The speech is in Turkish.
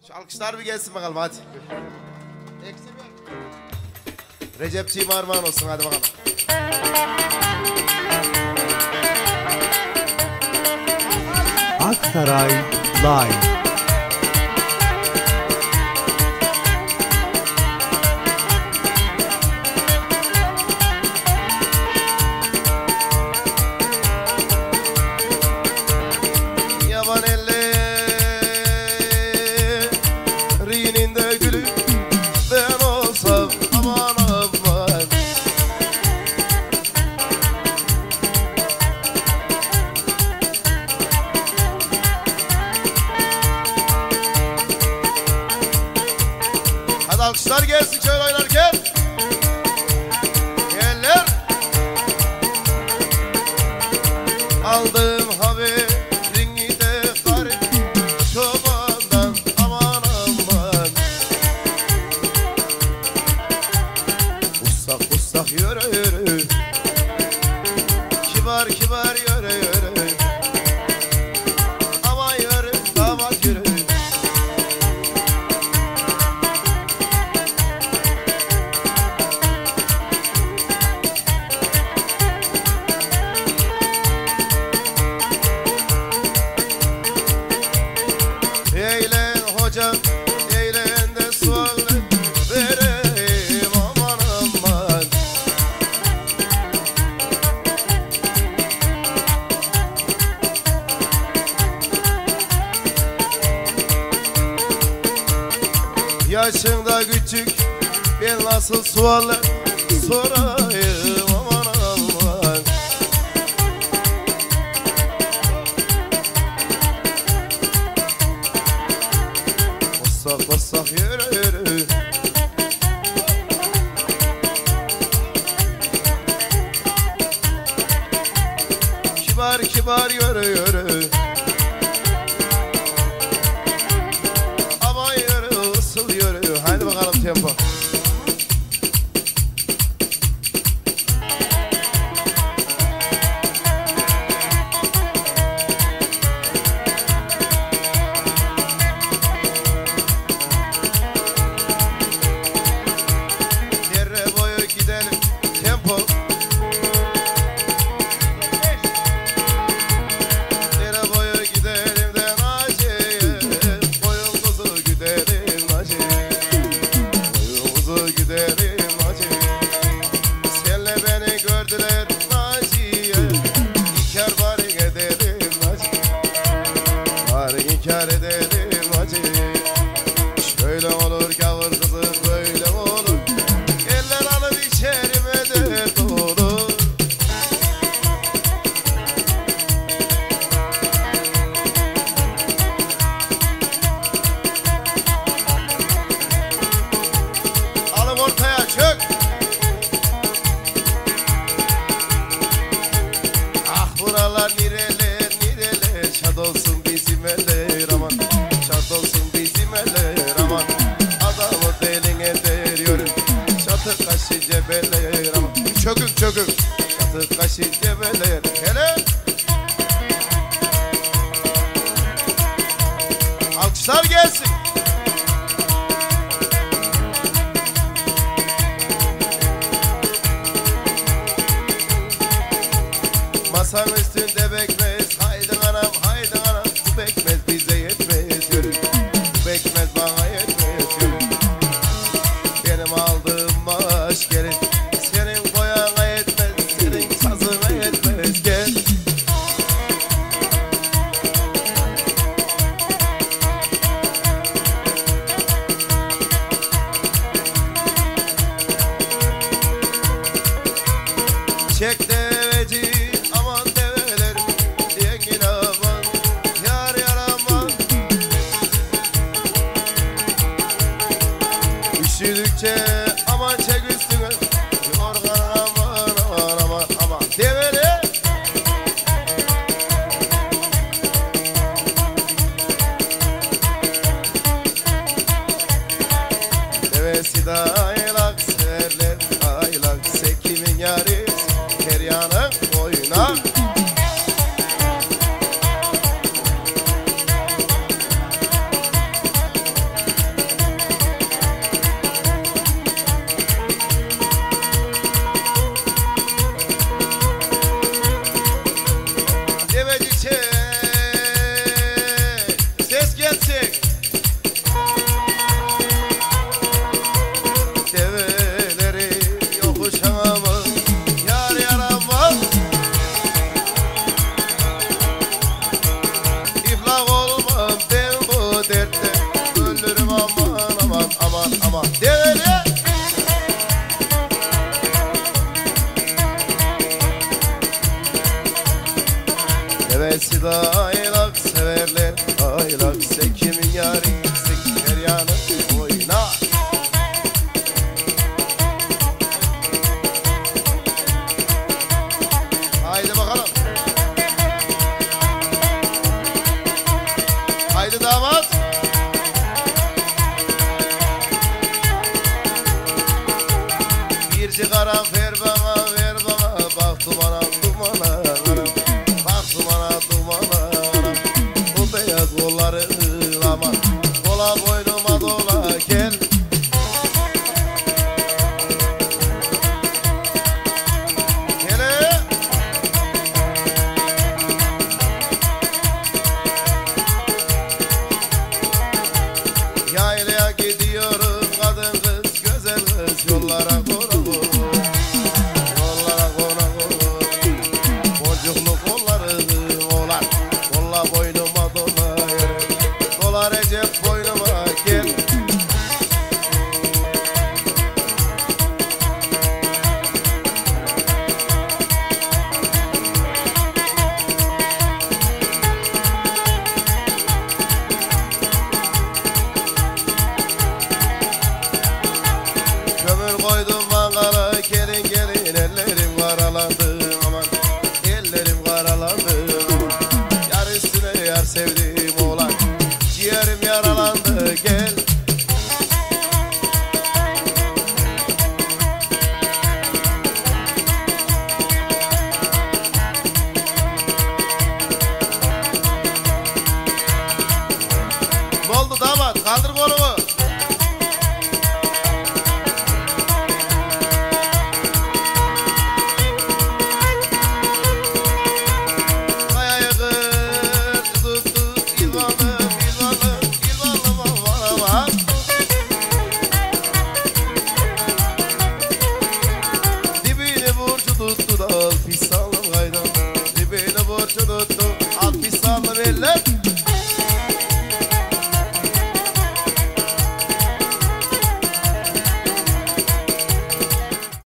Şu alkışlar bir gelsin bakalım hadi. Recepciğim armağan olsun hadi bakalım. Aksaray Live. Yaban ellerinin de gülü ben olsam aman aman. Hadi alkışlar gelsin şöyle oynarken. Geller. Aldım haberini de garip çobandan aman aman. Ussak ussak yürü yürü, kibar kibar yürü yürü, aman yürü damat yürü. Eğlen hocam, eğlen de sual vereyim aman aman. Yaşımda küçük, ben nasıl suallar sorayım aman aman. Bassak bassak yürü yürü, kibar kibar yürü yürü, aman yürü ısıl yürü. Haydi bakalım tempo. Dere boyu gidelim tempo. Dere boyu gidelim de Naciye, boyun kuzu gidelim Naciye, boyun kuzu gidelim Naciye. Senle beni gördüler Naciye, inkar bari edelim Naciye, bari inkar edelim Naciye. Şöyle olur gavur kızı böyle olur, eller alır içerime de doğru. Alın ortaya çök. Ah buralar nireler nireler, şad olsun bizim eller aman, şad olsun bizim eller aman. Adamı eline değiyorum, çatı kaşı cebeller aman. Çökük çökük, çatı kaşı cebeller. Hele. Alkışlar gelsin. Masanın üstünde bekmez, haydi anam haydi anam. Bu bekmez bize yetmez yürü, bu bekmez bana yetmez yürü. Benim aldığım maaş geri, senin boyana yetmez, senin sazına yetmez. Gel. Çek deveci aman develer, yengin aman yar yar aman. Üşüdükçe aman çek üstüne, yorgan aman aman aman aman. Develi. Devesi de aylak serler aylak, sekimin yarı keryanın boyuna. Yollara ver bana bak dumana dumana anam. Bak dumana dumana anam. Bu beyaz kolları aman. Dola boynuma dola gel. Hele. Yaylaya gidiyorum kadın kız güzel kız yollara kona kona. Yollara kona kona. Boncuklu kolları olar. Kolla boynuma dola yere. Dola Recep boynuma gel. Kömür koydum mangala gelin gelin ellerim karalandı aman. Ellerim karalandı aman. Yar üstüne yar sevdiğim oğlan. Ciğerim yaralandı gel. Ne oldu damat kaldır kolumu.